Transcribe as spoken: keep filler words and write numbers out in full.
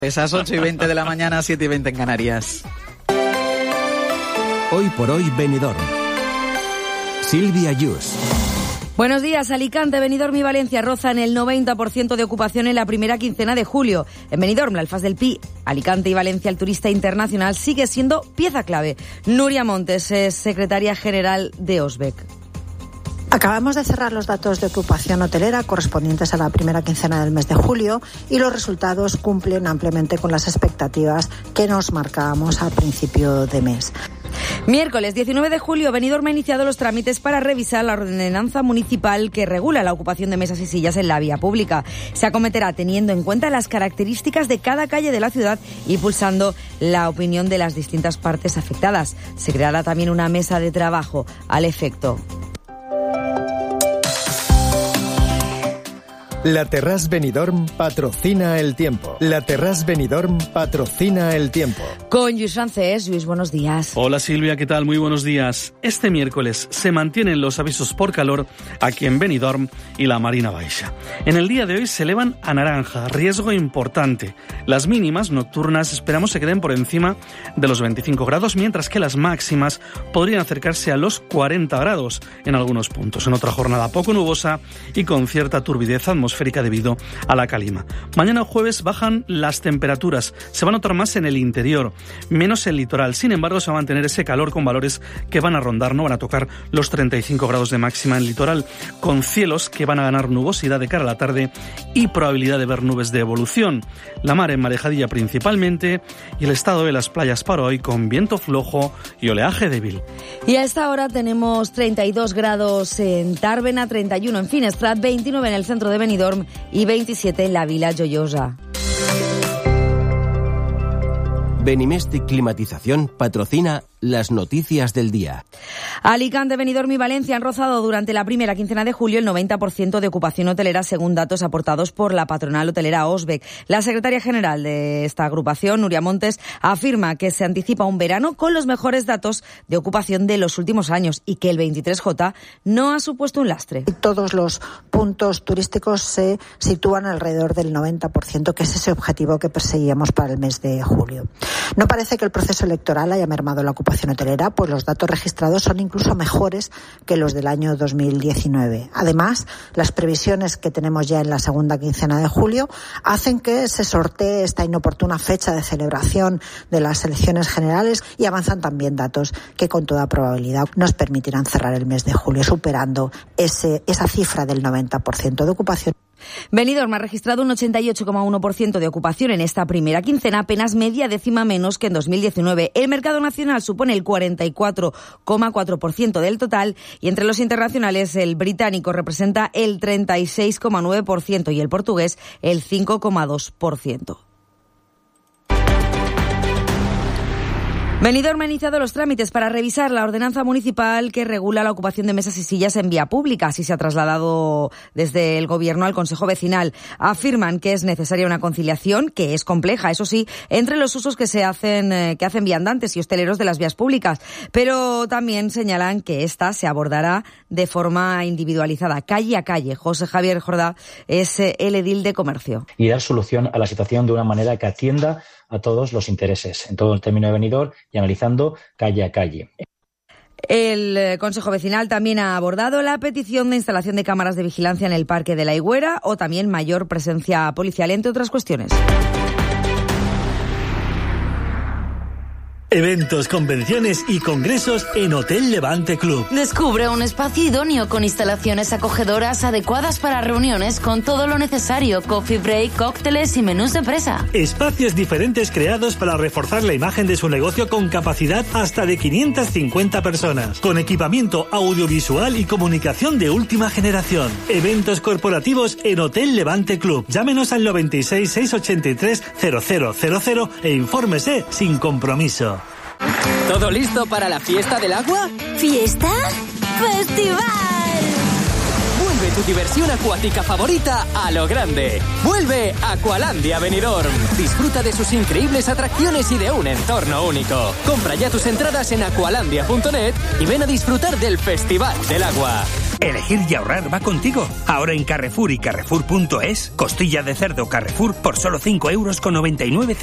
Esas ocho y veinte de la mañana, siete y veinte en Canarias. Hoy por hoy, Benidorm. Silvia Yus. Buenos días. Alicante, Benidorm y Valencia rozan el noventa por ciento de ocupación en la primera quincena de julio. En Benidorm, la Alfaz del Pi, Alicante y Valencia, el turista internacional sigue siendo pieza clave. Nuria Montes es secretaria general de Osbec. Acabamos de cerrar los datos de ocupación hotelera correspondientes a la primera quincena del mes de julio y los resultados cumplen ampliamente con las expectativas que nos marcábamos al principio de mes. Miércoles diecinueve de julio, Benidorm ha iniciado los trámites para revisar la ordenanza municipal que regula la ocupación de mesas y sillas en la vía pública. Se acometerá teniendo en cuenta las características de cada calle de la ciudad y pulsando la opinión de las distintas partes afectadas. Se creará también una mesa de trabajo al efecto. La Terrasse Benidorm patrocina el tiempo. La Terrasse Benidorm patrocina el tiempo. Con Lluís Francés. Lluís, buenos días. Hola Silvia, ¿qué tal? Muy buenos días. Este miércoles se mantienen los avisos por calor aquí en Benidorm y la Marina Baixa. En el día de hoy se elevan a naranja, riesgo importante. Las mínimas nocturnas esperamos se queden por encima de los veinticinco grados, mientras que las máximas podrían acercarse a los cuarenta grados en algunos puntos. En otra jornada poco nubosa y con cierta turbidez atmosférica debido a la calima. Mañana jueves bajan las temperaturas, se va a notar más en el interior, menos el litoral. Sin embargo, se va a mantener ese calor con valores que van a rondar, no van a tocar los treinta y cinco grados de máxima en el litoral, con cielos que van a ganar nubosidad de cara a la tarde y probabilidad de ver nubes de evolución. La mar en marejadilla principalmente y el estado de las playas para hoy con viento flojo y oleaje débil. Y a esta hora tenemos treinta y dos grados en Tàrbena, treinta y uno en Finestrat, veintinueve en el centro de Benidorm y veintisiete en la Vila Joiosa. Benimestic Climatización patrocina las noticias del día. Alicante, Benidorm y Valencia han rozado durante la primera quincena de julio el noventa por ciento de ocupación hotelera, según datos aportados por la patronal hotelera Osbec. La secretaria general de esta agrupación, Nuria Montes, afirma que se anticipa un verano con los mejores datos de ocupación de los últimos años y que el veintitrés J no ha supuesto un lastre. Todos los puntos turísticos se sitúan alrededor del noventa por ciento, que es ese objetivo que perseguíamos para el mes de julio. No parece que el proceso electoral haya mermado la ocupación hotelera, pues los datos registrados son incluso mejores que los del año dos mil diecinueve. Además, las previsiones que tenemos ya en la segunda quincena de julio hacen que se sortee esta inoportuna fecha de celebración de las elecciones generales y avanzan también datos que con toda probabilidad nos permitirán cerrar el mes de julio superando ese, esa cifra del noventa por ciento de ocupación. Benidorm ha registrado un ochenta y ocho coma uno por ciento de ocupación en esta primera quincena, apenas media décima menos que en dos mil diecinueve. El mercado nacional supone el cuarenta y cuatro coma cuatro por ciento del total y entre los internacionales el británico representa el treinta y seis coma nueve por ciento y el portugués el cinco coma dos por ciento. Benidorm ha iniciado los trámites para revisar la ordenanza municipal que regula la ocupación de mesas y sillas en vía pública. Así se ha trasladado desde el Gobierno al Consejo Vecinal. Afirman que es necesaria una conciliación, que es compleja, eso sí, entre los usos que se hacen, eh, que hacen viandantes y hosteleros de las vías públicas. Pero también señalan que esta se abordará de forma individualizada, calle a calle. José Javier Jordá es eh, el edil de Comercio. Y dar solución a la situación de una manera que atienda a todos los intereses, en todo el término de Benidorm y analizando calle a calle. El Consejo Vecinal también ha abordado la petición de instalación de cámaras de vigilancia en el Parque de la Higuera o también mayor presencia policial, entre otras cuestiones. Eventos, convenciones y congresos en Hotel Levante Club. Descubre un espacio idóneo con instalaciones acogedoras adecuadas para reuniones con todo lo necesario, coffee break, cócteles y menús de presa. Espacios diferentes creados para reforzar la imagen de su negocio con capacidad hasta de quinientas cincuenta personas, con equipamiento audiovisual y comunicación de última generación. Eventos corporativos en Hotel Levante Club. Llámenos al noventa y seis, seiscientos ochenta y tres, cero cero cero cero e infórmese sin compromiso. ¿Todo listo para la fiesta del agua? ¿Fiesta? ¡Festival! Vuelve tu diversión acuática favorita a lo grande. Vuelve Aqualandia Benidorm. Disfruta de sus increíbles atracciones y de un entorno único. Compra ya tus entradas en aqualandia punto net y ven a disfrutar del Festival del Agua. Elegir y ahorrar va contigo. Ahora en Carrefour y Carrefour punto es, costilla de cerdo Carrefour por solo cinco euros con noventa y nueve